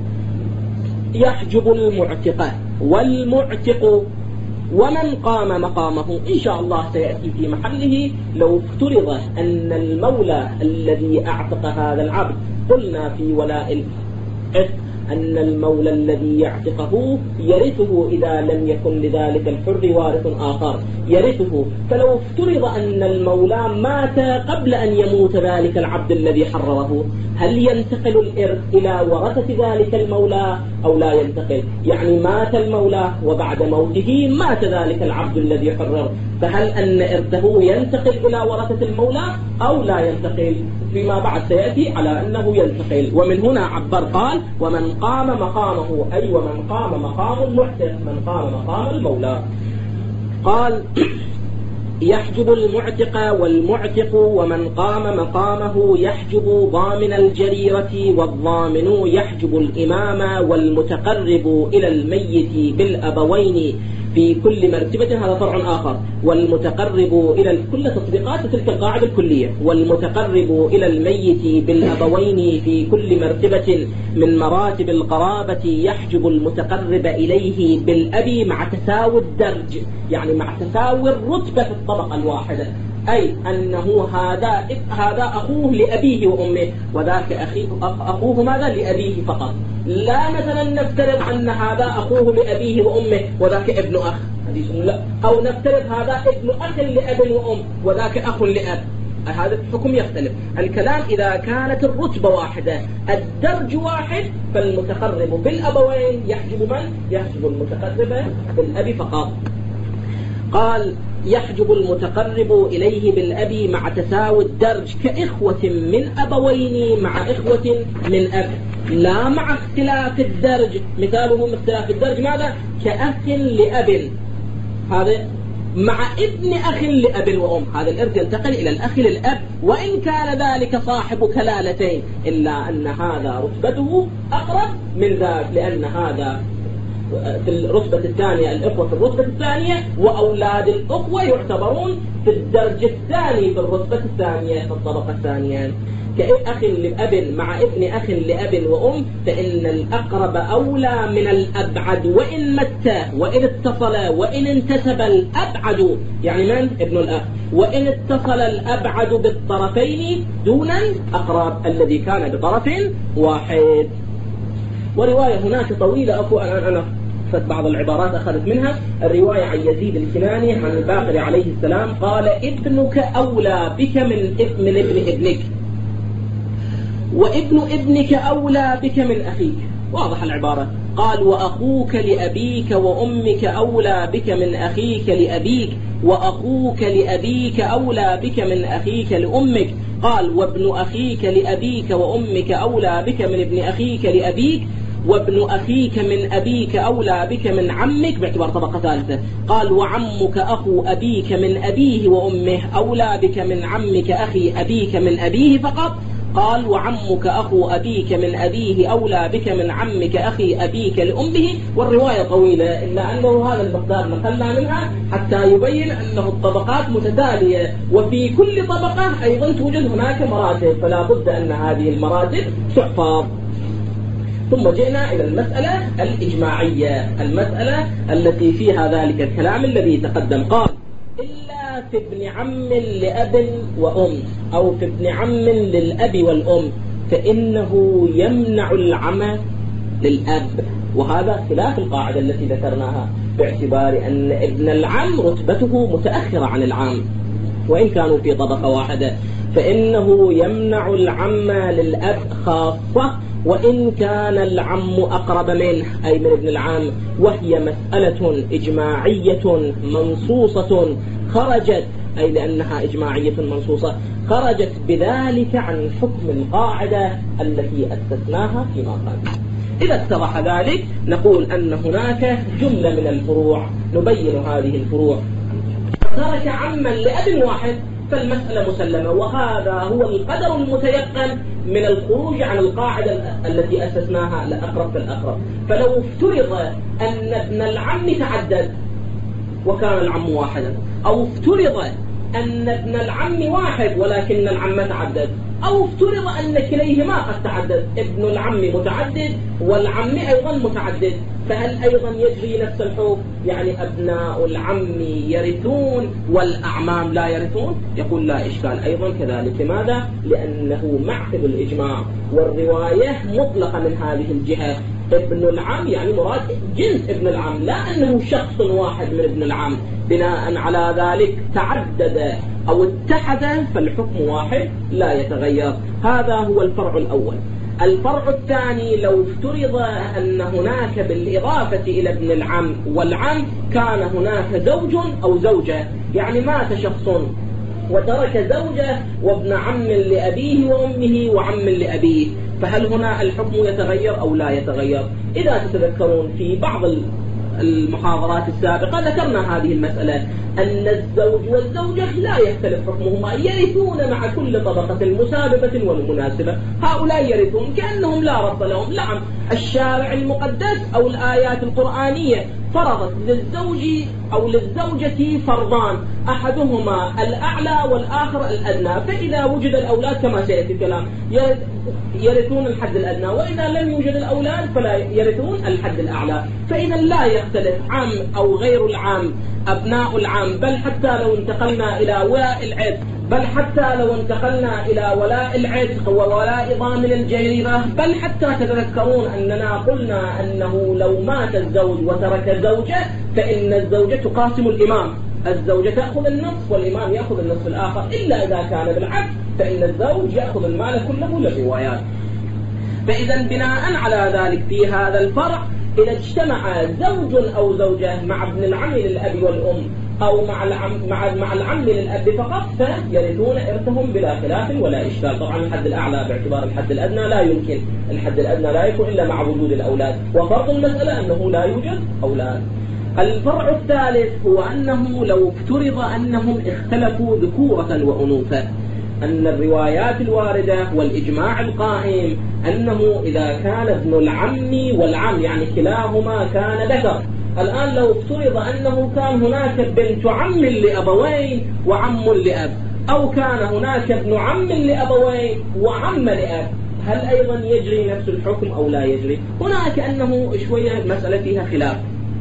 يحجب المعتقة والمعتق ومن قام مقامه إن شاء الله سيأتي في محله. لو افترض أن المولى الذي أعتق هذا العبد، قلنا في ولاء أن المولى الذي يعتقه يرثه إذا لم يكن لذلك الحر وارث آخر يرثه. فلو افترض أن المولى مات قبل أن يموت ذلك العبد الذي حرره، هل ينتقل الإرث إلى ورثة ذلك المولى أو لا ينتقل؟ يعني مات المولى وبعد موته مات ذلك العبد الذي حرر، فهل أن إرثه ينتقل إلى ورثة المولى أو لا ينتقل؟ فيما بعد سيأتي على أنه ينتقل. ومن هنا عبر قال ومن قام مقامه، أي ومن قام مقام المعتق، من قام مقام المولى. قال يحجب المعتق والمعتق ومن قام مقامه يحجب ضامن الجريرة، والضامن يحجب الإمام والمتقرب إلى الميت بالأبوين في كل مرتبة. هذا فرع آخر. والمتقرب إلى كل تطبيقات تلك القاعدة الكلية. والمتقرب إلى الميت بالأبوين في كل مرتبة من مراتب القرابة يحجب المتقرب إليه بالأب مع تساوي الدرج، يعني مع تساوي الرتبة في الطبقة الواحدة، أي أنه هذا هذا أخوه لأبيه وأمه وذاك أخيه أخوه ماذا لأبيه فقط. لا مثلا نفترض أن هذا أخوه لأبيه وأمه وذاك ابن أخ، لا. أو نفترض هذا ابن أخ لأب وأم وذاك أخ لأب، هذا الحكم يختلف. الكلام إذا كانت الرتبة واحدة الدرج واحد فالمتقرب بالأبوين يحجب من؟ يحجب المتقرب بالأب فقط. قال يحجب المتقرب إليه بالأب مع تساوي الدرج كإخوة من أبوين مع إخوة من أب، لا مع اختلاف الدرج. مثاله اختلاف الدرج ماذا؟ كأخ لأب، هذا مع ابن أخ لأب وأم، هذا الإرث ينتقل إلى الأخ للأب وإن كان ذلك صاحب كلالتين، إلا أن هذا رتبته أقرب من ذاك، لأن هذا في الرتبة الثانية، الإخوة في الرتبة الثانية وأولاد الأخوة يعتبرون في الدرجة الثاني في الرتبة الثانية في الطبقة الثانية. كأخ لأب مع ابن أخ لأب وأم، فإن الأقرب أولى من الأبعد وإن مت وإن اتصل وإن انتسب الأبعد، يعني من؟ ابن الأخ، وإن اتصل الأبعد بالطرفين دون الأقرب الذي كان بطرف واحد. ورواية هناك طويلة أكو أنا أنا بعض العبارات أخذت منها. الرواية عن يزيد الكناني عن الباقر عليه السلام قال ابنك أولى بك من ابن ابن ابنك، وابن ابنك أولى بك من أخيك. واضح العبارة. قال وأخوك لأبيك وأمك أولى بك من أخيك لأبيك، وأخوك لأبيك أولى بك من أخيك لأمك. قال وابن أخيك لأبيك وأمك أولى بك من ابن أخيك لأبيك، وابن أخيك من أبيك أولى بك من عمك باعتبار طبقة ثالثة. قال وعمك أخو أبيك من أبيه وأمه أولى بك من عمك أخي أبيك من أبيه فقط. قال وعمك أخو أبيك من أبيه أولى بك من عمك أخي أبيك لأمه. والرواية طويلة إلا أنه هذا المقدار نقلنا منها حتى يبين أنه الطبقات متتالية، وفي كل طبقة أيضا توجد هناك مراتب، فلا بد أن هذه المراتب تحفظ. ثم جئنا إلى المسألة الإجماعية، المسألة التي فيها ذلك الكلام الذي تقدم. قال إلا في ابن عم لأب وأم أو في ابن عم للأب والأم فإنه يمنع العم للأب، وهذا خلاف القاعدة التي ذكرناها باعتبار أن ابن العم رتبته متأخرة عن العم وإن كانوا في طبقة واحدة، فإنه يمنع العم للأب خاصة وإن كان العم أقرب منه أي من ابن العم، وهي مسألة إجماعية منصوصة خرجت أي لأنها إجماعية منصوصة خرجت بذلك عن حكم القاعدة التي أسسناها فيما قبل. إذا اتضح ذلك نقول أن هناك جملة من الفروع نبين هذه الفروع. ترك عما لأب واحد فالمسألة مسلمة، وهذا هو القدر المتيقن من الخروج عن القاعدة التي أسسناها لأقرب فالأقرب. فلو افترض أن ابن العم تعدد وكان العم واحدا، أو افترض أن ابن العم واحد ولكن العم تعدد، أو افترض أن كليهما قد تعدد، ابن العم متعدد والعم أيضا متعدد، فهل أيضا يجري نفس الحكم؟ يعني أبناء العم يرثون والأعمام لا يرثون؟ يقول لا إشكال أيضا كذلك. لماذا؟ لأنه معقد الإجماع والرواية مطلقة من هذه الجهة، ابن العم يعني مراد جنس ابن العم، لا أنه شخص واحد من ابن العم. بناء على ذلك تعدد أو اتحد فالحكم واحد لا يتغير. هذا هو الفرع الأول. الفرع الثاني لو افترض أن هناك بالإضافة إلى ابن العم والعم كان هناك زوج أو زوجة، يعني مات شخص وترك زوجة وابن عم لأبيه وأمه وعم لأبيه، فهل هنا الحكم يتغير أو لا يتغير؟ إذا تتذكرون في بعض المحاضرات السابقة ذكرنا هذه المسألة، أن الزوج والزوجة لا يختلف حكمهما، يرثون مع كل طبقة مسابقة والمناسبة. هؤلاء يرثون كأنهم لا رب لهم. نعم، الشارع المقدس أو الآيات القرآنية فرضت للزوج أو للزوجة فرضان، أحدهما الأعلى والآخر الأدنى، فإذا وجد الأولاد كما سيأتي الكلام يرثون الحد الأدنى، وإذا لم يوجد الأولاد فلا يرثون الحد الأعلى. فإذا لا يختلف عم أو غير العام، أبناء العام، بل حتى لو انتقلنا إلى ولاء العتق، بل حتى لو انتقلنا إلى ولاء العتق وولاء ضامن الجريرة، بل حتى تتذكرون أننا قلنا أنه لو مات الزوج وترك زوجة فإن الزوجة تقاسم الإمام، الزوجة تأخذ النصف والإمام يأخذ النصف الآخر، إلا إذا كان بالعكس فإن الزوج يأخذ المال كله للروايات. فإذا بناء على ذلك في هذا الفرع إذا اجتمع زوج أو زوجة مع ابن العم للأب والأم أو مع العم مع مع العم للأب فقط فيرثون إرثهم بلا خلاف ولا إشكال. طبعا الحد الأعلى باعتبار الحد الأدنى لا يمكن، الحد الأدنى لا يكون إلا مع وجود الأولاد، وفرض المسألة أنه لا يوجد أولاد. الفرع الثالث هو أنه لو افترض أنهم اختلفوا ذكورة وأنوثة، أن الروايات الواردة والإجماع القائم أنه إذا كان ابن العم والعم يعني كلاهما كان ذكر. الآن لو افترض أنه كان هناك بنت عم لأبوين وعم لأب، أو كان هناك ابن عم لأبوين وعم لأب، هل أيضا يجري نفس الحكم أو لا يجري؟ هناك أنه شوية المسألة فيها خلاف.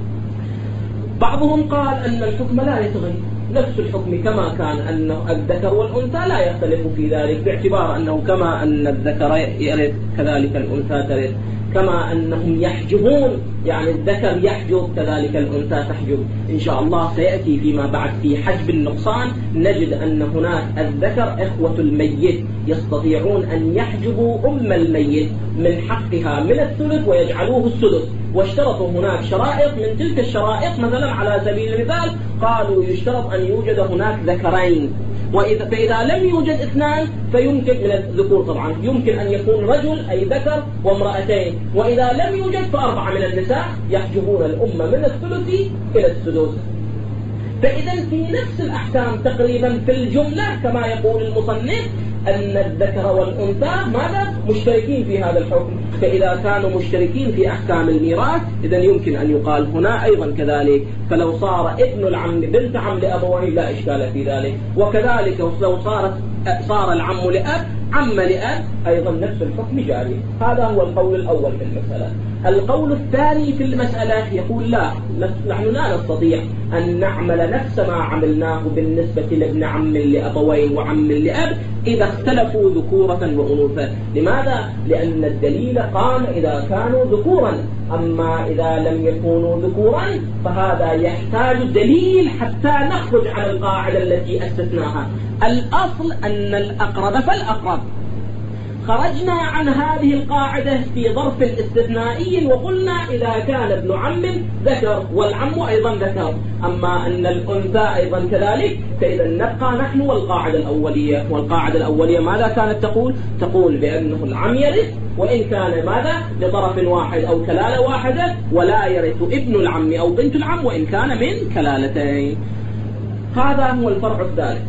بعضهم قال أن الحكم لا يتغير، نفس الحكم كما كان أن الذكر والأنثى لا يختلف في ذلك، باعتبار أنه كما أن الذكر يرث كذلك الأنثى ترث، كما أنهم يحجبون يعني الذكر يحجب كذلك الأنثى تحجب. إن شاء الله سيأتي فيما بعد في حجب النقصان نجد أن هناك الذكر إخوة الميت يستطيعون أن يحجبوا أم الميت من حقها من الثلث ويجعلوه السدس، واشترطوا هناك شرائط. من تلك الشرائط مثلا على سبيل المثال قالوا يشترط أن يوجد هناك ذكرين، وإذا فإذا لم يوجد اثنان فيمكن من الذكور طبعا يمكن أن يكون رجل أي ذكر وامرأتين، وإذا لم يوجد فأربعة من النساء يحجبون الأمة من الثلث إلى السدس. فإذا في نفس الأحكام تقريبا في الجملة كما يقول المصنف أن الذكر والأنثى ماذا؟ مشتركين في هذا الحكم. فإذا كانوا مشتركين في أحكام الميراث إذن يمكن أن يقال هنا أيضا كذلك. فلو صار ابن العم بنت عم لأبوين لا إشكال في ذلك، وكذلك لو صارت صار العم لأب عم لأب أيضا نفس الحكم جاري. هذا هو القول الأول في المسألة. القول الثاني في المسألة يقول لا، نحن لا نستطيع أن نعمل نفس ما عملناه بالنسبة لابن عم لأبوين وعم لأب إذا اختلفوا ذكورة وأنوثة. لماذا؟ لأن الدليل قام إذا كانوا ذكورا، أما إذا لم يكونوا ذكورا فهذا يحتاج دليل حتى نخرج عن القاعدة التي أسسناها. الأصل أن الأقرب فالأقرب. خرجنا عن هذه القاعدة في ظرف استثنائي وقلنا إذا كان ابن عم ذكر والعم أيضا ذكر، أما أن الأنثى أيضا كذلك، فإذا نبقى نحن والقاعدة الأولية. والقاعدة الأولية ماذا كانت تقول؟ تقول بأنه العم يرث وإن كان ماذا لطرف واحد أو كلالة واحدة، ولا يرث ابن العم أو بنت العم وإن كان من كلالتين. هذا هو الفرع الثالث.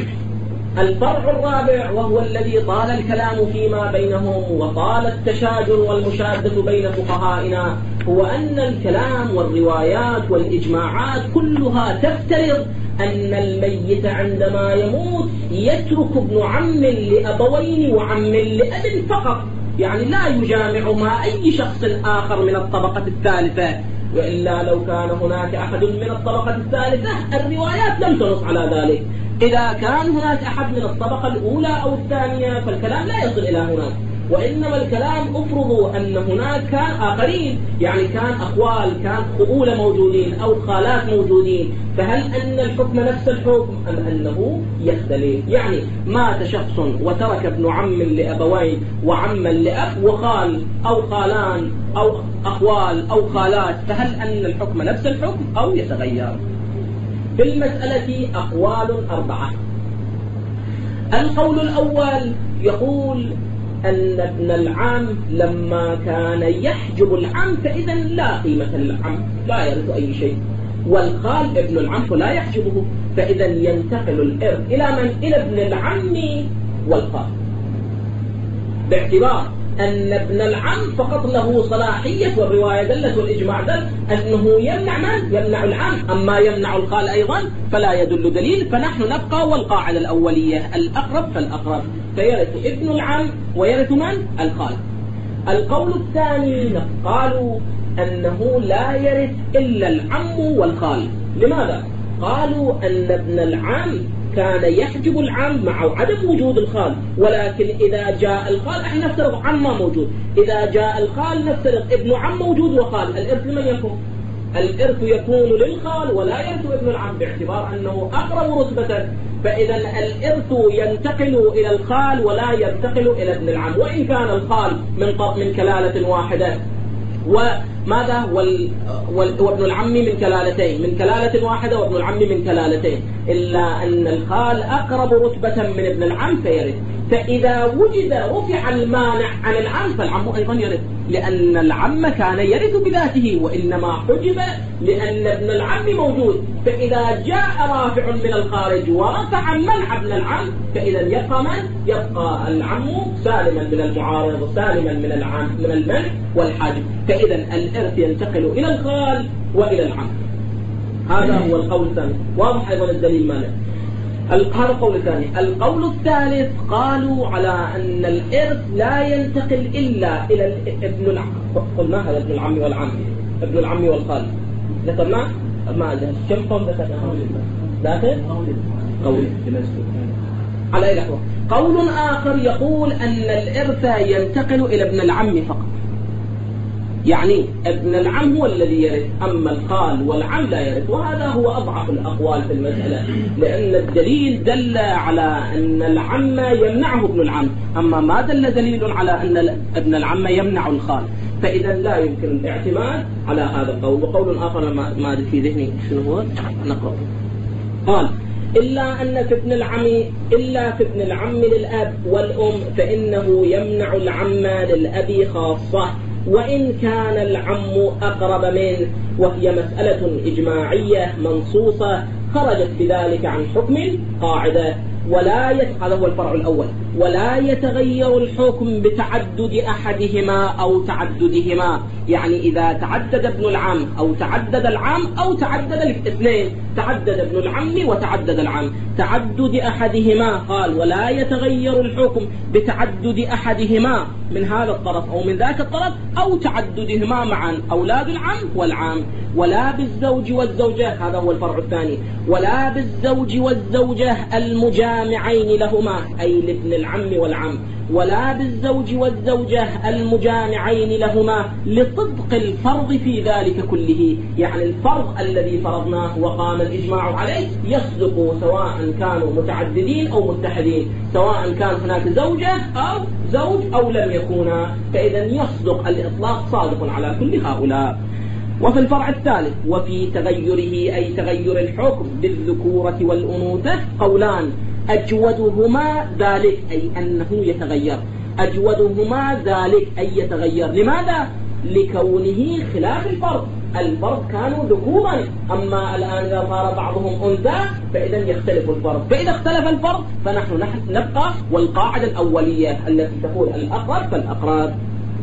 الفرع الرابع وهو الذي طال الكلام فيما بينهم وطال التشاجر والمشادة بين فقهائنا، هو أن الكلام والروايات والإجماعات كلها تفترض أن الميت عندما يموت يترك ابن عم لأبوين وعم لأب فقط، يعني لا يجامع مع أي شخص آخر من الطبقة الثالثة، وإلا لو كان هناك أحد من الطبقة الثالثة الروايات لم تنص على ذلك. إذا كان هناك أحد من الطبقة الأولى أو الثانية فالكلام لا يصل إلى هناك. وإنما الكلام افرضوا أن هناك كان آخرين، يعني كان أخوال، كان خؤولة موجودين أو خالات موجودين، فهل أن الحكم نفس الحكم أم أنه يختلف؟ يعني مات شخص وترك ابن عم لأبوين وعما لأب وخال أو خالان أو أخوال أو خالات، فهل أن الحكم نفس الحكم أو يتغير؟ في المسألة أقوال أربعة. القول الأول يقول أن ابن العم لما كان يحجب العم فإذا لا قيمة للعم، لا يرث أي شيء، والخال ابن العم فلا يحجبه، فإذا ينتقل الإرث إلى من؟ إلى ابن العم والخال، باعتبار أن ابن العم فقط له صلاحية، والرواية دلت والإجماع دل أنه يمنع من؟ يمنع العم، أما يمنع الخال أيضا فلا يدل دليل، فنحن نبقى والقاعدة الأولية الأقرب فالأقرب، فيرث ابن العم ويرث من؟ الخال. القول الثاني قالوا أنه لا يرث إلا العم والخال. لماذا؟ قالوا أن ابن العم كان يحجب العم مع عدم وجود الخال، ولكن إذا جاء الخال احنا نفترض عم موجود، إذا جاء الخال نفترض ابن عم موجود وخال، الإرث لمن يكون؟ الإرث يكون للخال ولا يرث ابن العم، باعتبار أنه أقرب رتبة، فإذا الإرث ينتقل إلى الخال ولا ينتقل إلى ابن العم، وإن كان الخال من من كلالة واحدة، وماذا وال... وال... وابن العم من كلالتين، من كلالة واحدة وابن العم من كلالتين، إلا أن الخال أقرب رتبة من ابن العم فيرث. فإذا وجد رفع المانع عن العم فالعم أيضا يرث، لأن العم كان يرث بذاته، وإنما حجب لأن ابن العم موجود، فإذا جاء رافع من الخارج ورفع منع ابن العم فإذا يبقى من؟ يبقى العم سالما من المعارض، سالما من العم من المنع والحاجب، فإذا الإرث ينتقل إلى الخال وإلى العم. هذا هو القول الثاني، واضح أيضا الدليل مانع. هذا القول الثاني. القول الثالث قالوا على أن الإرث لا ينتقل إلا إلى ابن العم، قلنا هذا ابن العم والعم، ابن العم والخال ذكرنا ما أدري كم قول ذكرنا داخل قول على الأحوال. قول آخر يقول أن الإرث ينتقل إلى ابن العم فقط، يعني ابن العم هو الذي يرث، أما الخال والعم لا يرث، وهذا هو أضعف الأقوال في المسألة، لأن الدليل دل على أن العم يمنعه ابن العم، أما ما دل دليل على أن ابن العم يمنع الخال، فإذا لا يمكن الاعتماد على هذا القول. وقول آخر ما أدري في ذهني شنو هو، نقرأ. قال إلا أن في ابن العم إلا في ابن العم للأب والأم فإنه يمنع العم للأب خاصة، وإن كان العم أقرب منه، وهي مسألة إجماعية منصوصة خرجت بذلك عن حكم قاعدة، ولا يت... هذا هو الفرع الأول، ولا يتغير الحكم بتعدد أحدهما أو تعددهما، يعني إذا تعدد ابن العم أو تعدد العم أو تعدد الاثنين، تعدد ابن العم وتعدد العم، تعدد أحدهما قال ولا يتغير الحكم بتعدد أحدهما من هذا الطرف أو من ذاك الطرف أو تعددهما معا، أولاد العم والعم، ولا بالزوج والزوجة، هذا هو الفرع الثاني، ولا بالزوج والزوجة المجامعين لهما أي لابن العم والعم، ولا بالزوج والزوجة المجامعين لهما لصدق الفرض في ذلك كله، يعني الفرض الذي فرضناه وقام الإجماع عليه يصدق سواء كانوا متعددين أو متحدين، سواء كان هناك زوجة أو زوج أو لم يكونا، فإذا يصدق الإطلاق صادق على كل هؤلاء. وفي الفرع الثالث وفي تغيره أي تغير الحكم بالذكورة والأنوثة قولان، أجودهما ذلك أي أنه يتغير، أجودهما ذلك أي يتغير، لماذا؟ لكونه خلاف الفرض، الفرض كانوا ذكورا، أما الآن إذا صار بعضهم أنثى فإذا يختلف الفرض، فإذا اختلف الفرض فنحن نبقى والقاعدة الأولية التي تقول الأقرب فالأقرب،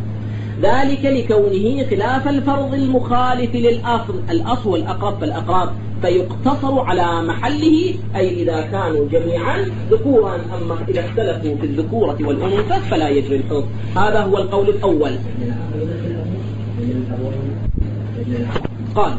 ذلك لكونه خلاف الفرض المخالف للأصل، الأصل والأقرب فالأقرب، فيقتصر على محله أي إذا كانوا جميعا ذكورا، أما إذا اختلفوا في الذكورة والأنوثة فلا يجري الحكم. هذا هو القول الأول. قال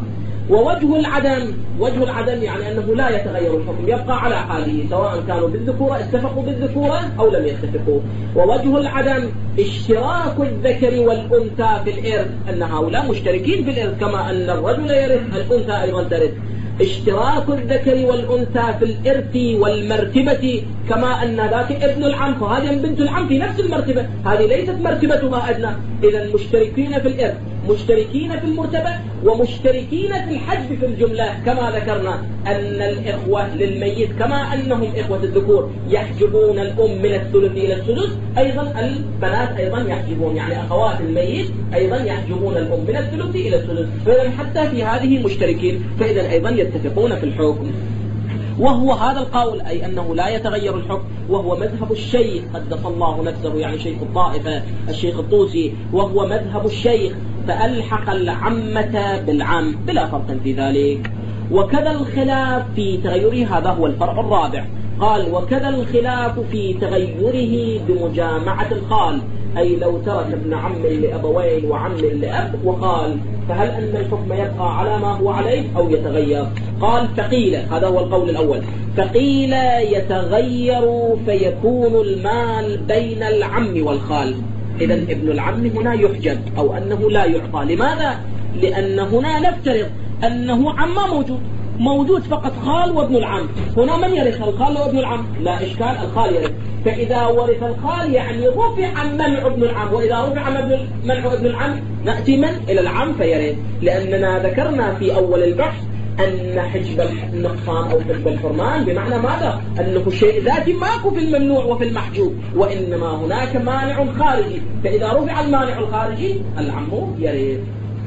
ووجه العدم، وجه العدم يعني أنه لا يتغير الحكم، يبقى على حاله سواء كانوا بالذكورة اتفقوا بالذكورة أو لم يتفقوا. ووجه العدم اشتراك الذكر والأنثى في الإرث، أن هؤلاء مشتركين في الإرث كما أن الرجل يرث الأنثى أيضا ترث. اشتراك الذكر والأنثى في الإرث والمرتبة كما أن ذاك ابن العم فهذه بنت العم في نفس المرتبة، هذه ليست مرتبتها أدنى. إذا مشتركين في الإرث، مشتركين في المرتبة، ومشتركين في الحجب في الجملة، كما ذكرنا أن الإخوة للميت كما أنهم إخوة الذكور يحجبون الأم من الثلث إلى السدس، أيضا البنات أيضا يحجبون، يعني أخوات الميت أيضا يحجبون الأم من الثلث إلى السدس، فإذا حتى في هذه مشتركين، فإذا أيضا يتفقون في الحكم. وهو هذا القول أي أنه لا يتغير الحكم، وهو مذهب الشيخ قدس الله نفسه، يعني شيخ الطائفة الشيخ الطوسي، وهو مذهب الشيخ، فألحق العمة بالعم بلا فرق في ذلك. وكذا الخلاف في تغيره، هذا هو الفرع الرابع، قال وكذا الخلاف في تغيره بمجامعة الخال، أي لو ترك ابن عم لأبوين وعم لأب وخال، فهل أن الحكم يبقى على ما هو عليه أو يتغير؟ قال فقيل، هذا هو القول الأول، فقيل يتغير فيكون المال بين العم والخال. إذا ابن العم هنا يحجب أو أنه لا يعطى. لماذا؟ لأن هنا نفترض أنه عم موجود موجود فقط خال وابن العم، هنا من يرث؟ الخال وابن العم، لا إشكال، الخال يرث. فإذا ورث الخال يعني رفع منع ابن العم، وإذا رفع منع ابن العم نأتي من؟ إلى العم فيرث، لأننا ذكرنا في أول البحث أن حجب النقصان أو حجب الحرمان بمعنى ماذا؟ أنه شيء ذاتي ماكو في الممنوع وفي المحجوب، وإنما هناك مانع خارجي، فإذا رفع المانع الخارجي العم يرث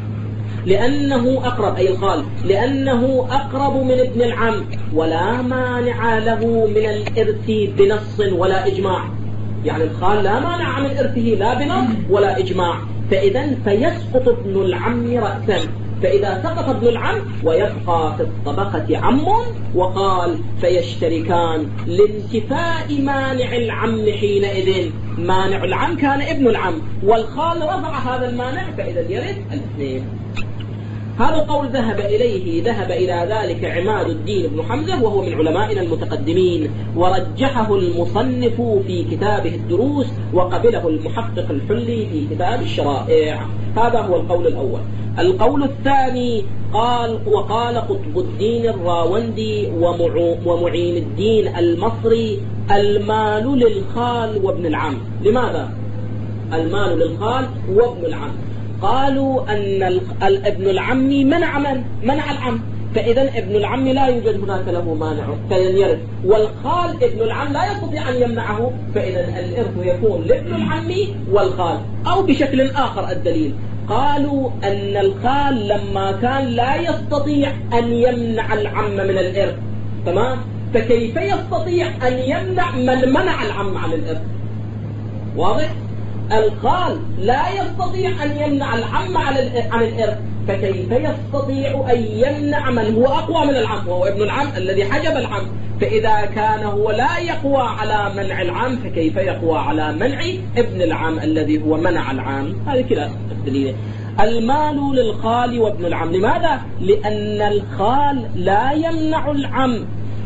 لأنه أقرب، أي الخال، لأنه أقرب من ابن العم، ولا مانع له من الإرث بنص ولا إجماع، يعني الخال لا مانع من إرثه لا بنص ولا إجماع، فإذا فيسقط ابن العم رأسا. فإذا سقط ابن العم ويبقى في الطبقة عم وخال فيشتركان لانتفاء مانع العم حينئذ. مانع العم كان ابن العم، والخال رفع هذا المانع، فإذا يرث الاثنين. هذا القول ذهب إليه ذهب إلى ذلك عماد الدين بن حمزة، وهو من علمائنا المتقدمين، ورجحه المصنف في كتابه الدروس، وقبله المحقق الحلي في كتاب الشرائع. هذا هو القول الأول. القول الثاني قال وقال قطب الدين الراوندي ومعين الدين المصري المال للخال وابن العم. لماذا المال للخال وابن العم؟ قالوا أن ابن العم منع من؟ منع العم، فإذا ابن العم لا يوجد هناك له مانع فلن يرث، والخال ابن العم لا يستطيع أن يمنعه، فإذا الإرث يكون لابن العم والخال. أو بشكل آخر الدليل، قالوا أن الخال لما كان لا يستطيع أن يمنع العم من الإرث، تمام، فكيف يستطيع أن يمنع من منع العم عن الإرث؟ واضح؟ الخال لا يستطيع أن يمنع العم عن الإرث، فكيف يستطيع أن يمنع من هو أقوى من العم وهو ابن العم الذي حجب العم؟ فإذا كان هو لا يقوى على منع العم فكيف يقوى على منع ابن العم الذي هو منع العم؟ هذه كلا الدليل. المال للخال وابن العم. لماذا؟ لأن الخال لا يمنع العم،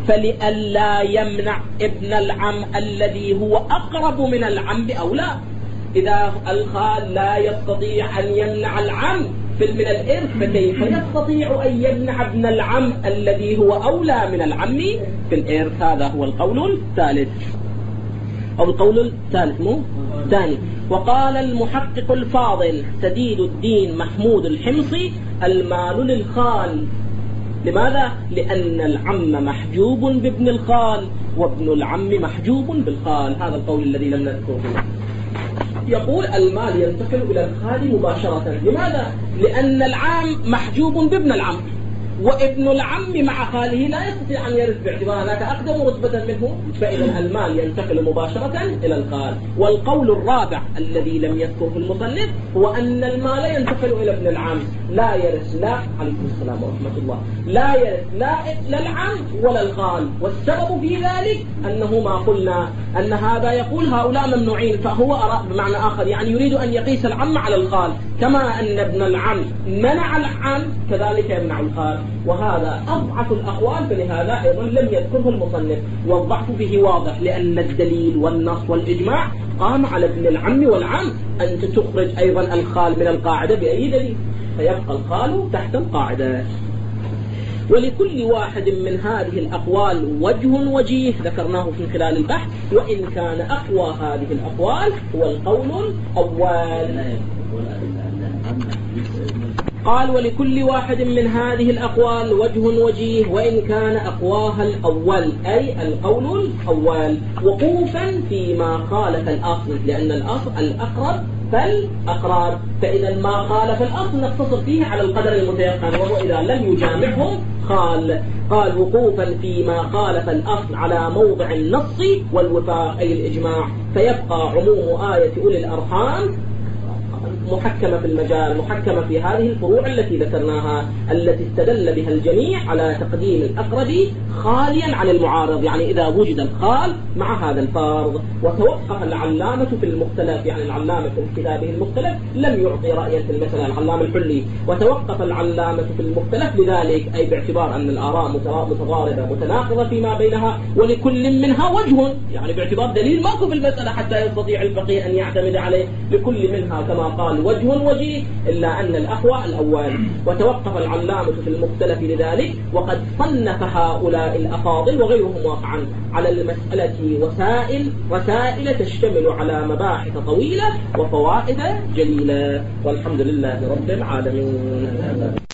فلئلا يمنع ابن العم الذي هو أقرب من العم أولى. إذا الخال لا يستطيع أن يمنع العم في من الإرث، فكيف يستطيع أن يمنع ابن العم الذي هو أولى من العم في الإرث؟ هذا هو القول الثالث أو القول الثالث مو ثاني. وقال المحقق الفاضل سديد الدين محمود الحمصي المال للخال. لماذا؟ لأن العم محجوب بابن الخال وابن العم محجوب بالخال. هذا القول الذي لم نذكره. يقول المال ينتقل إلى الخال مباشرة. لماذا؟ لأن العام محجوب بابن العم، وابن العم مع خاله لا يستطيع أن يرث باعتبار هناك أقدم رتبة منه، فإذا المال ينتقل مباشرة إلى الخال. والقول الرابع الذي لم يذكره المصنف هو أن المال ينتقل إلى ابن العم، لا يرث لا عليكم السلام ورحمة الله لا يرث لا العم ولا الخال. والسبب في ذلك أنه ما قلنا أن هذا يقول هؤلاء ممنوعين، فهو أرى بمعنى آخر يعني يريد أن يقيس العم على الخال، كما أن ابن العم منع العم كذلك يمنع الخال. وهذا أضعف الأقوال، فلهذا أيضا لم يذكره المصنف، والضعف به واضح لأن الدليل والنص والإجماع قام على ابن العم والعم. أنت تخرج أيضا الخال من القاعدة بأي دليل؟ فيبقى الخال تحت القاعدة. ولكل واحد من هذه الأقوال وجه وجيه ذكرناه في خلال البحث، وإن كان أقوى هذه الأقوال هو القول الأول. قال ولكل واحد من هذه الأقوال وجه وجيه وإن كان أقواها الأول، أي القول الأول، وقوفا فيما خالف الأصل، لأن الأصل الأقرب فالأقرار، فإذا ما خالف الأصل نقتصر فيه على القدر المتيقن، وهو إذا لم يجامعهم خال. قال وقوفا فيما خالف الأصل على موضع النص والوفاق أي الإجماع، فيبقى عموم آية أولي الأرحام محكمة في المجال، محكمة في هذه الفروع التي ذكرناها التي استدل بها الجميع على تقديم الأقرب خاليا عن المعارض، يعني إذا وجد الخال مع هذا الفرض. وتوقف العلامة في المختلف، يعني العلامة في كتابه المختلف لم يعطي رأيا في المسألة، العلامة الحلي، وتوقف العلامة في المختلف لذلك، أي باعتبار أن الآراء متضاربة متناقضة فيما بينها، ولكل منها وجه، يعني باعتبار دليل ماكو في المسألة حتى يستطيع الفقيه أن يعتمد عليه، لكل منها كما قال وجه وجيه، إلا أن الأقوى الأول. وتوقف العلامة في المختلف لذلك، وقد صنف هؤلاء الأفاضل وغيرهم واقعا على المسألة وسائل رسائل تشتمل على مباحث طويلة وفوائد جليلة، والحمد لله رب العالمين.